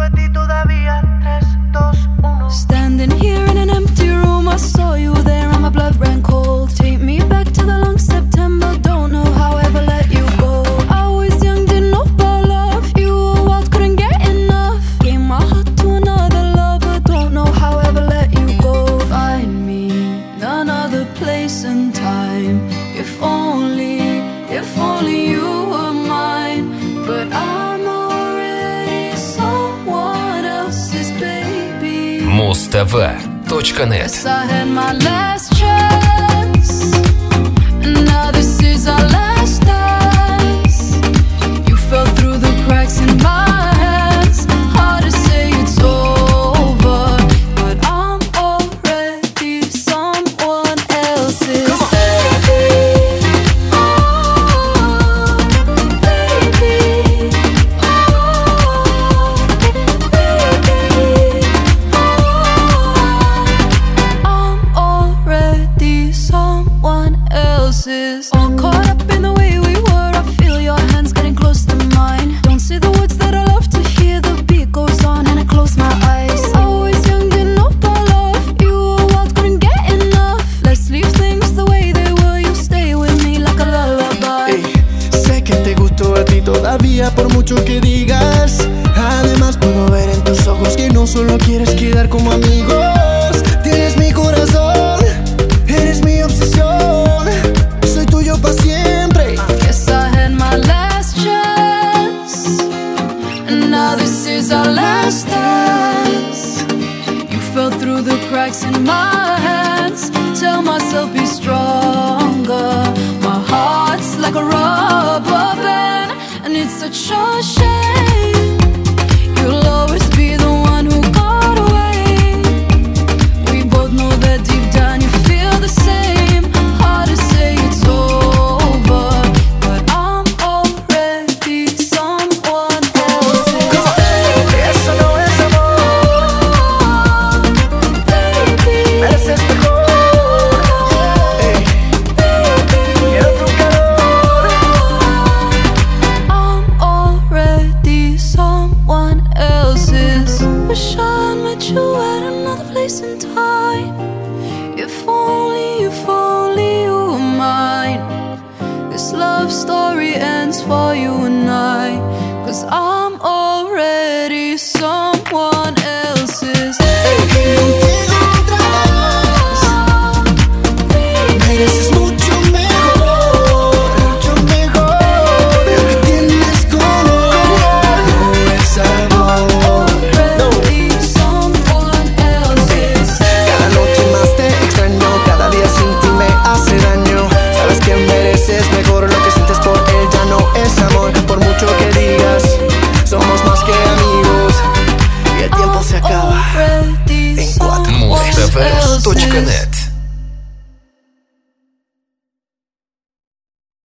de ti todavía. 3, 2, 1. Standing here in an empty room, I saw you there and my blood ran cold. Take me back to the long September, don't know how I ever let you go. I was young, didn't know about love. You were wild, couldn't get enough. Gave my heart to another lover, don't know how I ever let you go. Find me another place and time. If only you were mine. But I'm already someone else's baby. Mustv.net. Yes, I had my last chance, and now this is our last dance. You fell through the cracks in my hands. Hard to say it's over, but I'm already someone else's baby. Oh, baby. Oh, baby. I'm already someone else's. All caught up in the way we were. I feel your hands getting close to mine. Don't say the words that I love to hear. The beat goes on and I close my eyes. I was young, didn't know about love. You were wild, couldn't get enough. Let's leave things the way they were. You stay with me like a lullaby. Ey, sé que te gustó a ti todavía por mucho que digas. Además puedo ver en tus ojos que no solo quieres quedar como amigos. Tienes mi corazón, eres mi obsesión. Soy tuyo para siempre. Guess I had my last chance, and now this is our last dance. You fell through the cracks in my hands. Tell myself be stronger. My heart's like a rubber band, and it's such a shame. You'll always be the one who got away. We both know that deep down you feel the same. Hard to say it's over, but I'm already someone else's baby. Eso no es amor, Baby, mereces mejor. Ey, quiero tu calor. I'm already someone else's. Wish I met you at another place and time. If only you were mine. This love story ends for you and I. 'Cause I'm already someone else's. Contigo otra vez. Mereces mucho mejor, mucho mejor. Lo que tienes color no es amor. No. Already someone else's. Cada noche más te extraño, cada día sin ti me hace daño. Sabes que mereces mejor, lo que sientes por él ya no es amor. Por mucho que digas, somos más que amigos. Y el tiempo se acaba Already en 4. someone else's. Mustv.net.